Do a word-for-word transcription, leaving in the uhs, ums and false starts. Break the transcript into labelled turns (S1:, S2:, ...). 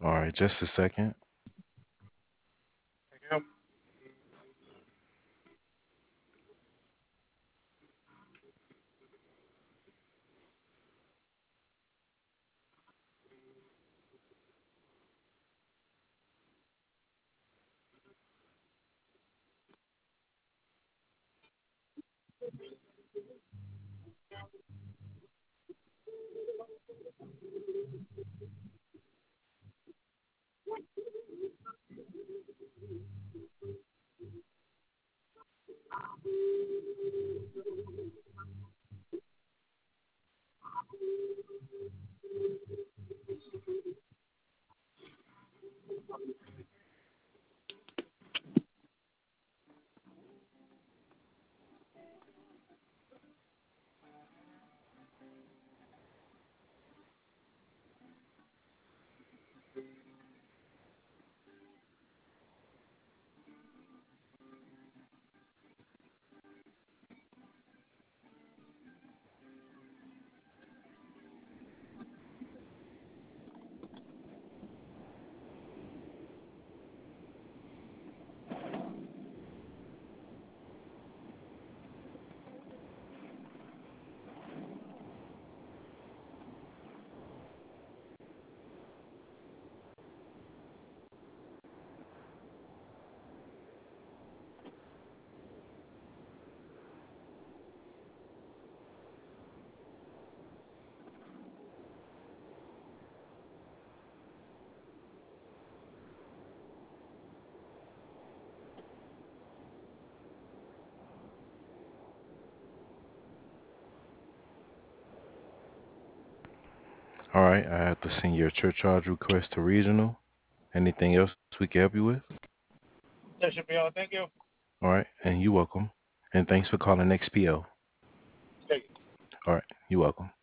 S1: All right, just a second.
S2: Thank you.
S1: All right, I have to send your church charge request to regional. Anything else we can help you with?
S2: That should be all. Thank you.
S1: All right, and you're welcome. And thanks for calling X P O.
S2: Thank you.
S1: All right, you're welcome.